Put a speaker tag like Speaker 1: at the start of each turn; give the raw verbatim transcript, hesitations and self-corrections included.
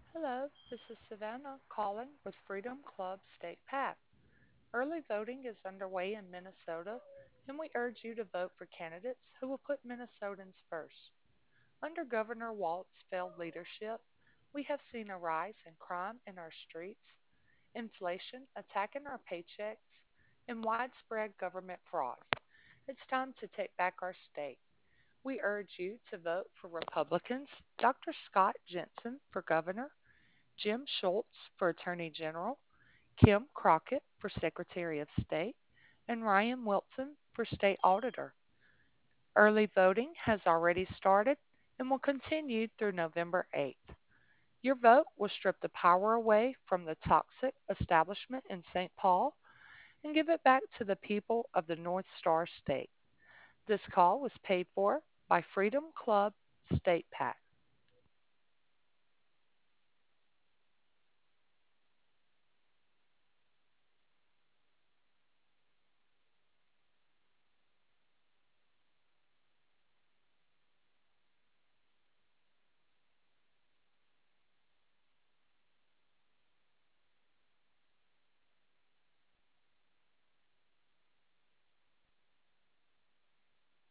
Speaker 1: Hello, this is Savannah calling with Freedom Club State PAC. Early voting is underway in Minnesota, and we urge you to vote for candidates who will put Minnesotans first. Under Governor Walt's failed leadership, we have seen a rise in crime in our streets, inflation attacking our paychecks, and widespread government fraud. It's time to take back our state. We urge you to vote for Republicans Doctor Scott Jensen for governor, Jim Schultz for Attorney General, Kim Crockett for Secretary of State, and Ryan Wilson for State Auditor. Early voting has already started and will continue through November eighth. Your vote will strip the power away from the toxic establishment in Saint Paul and give it back to the people of the North Star State. This call was paid for by Freedom Club State PAC.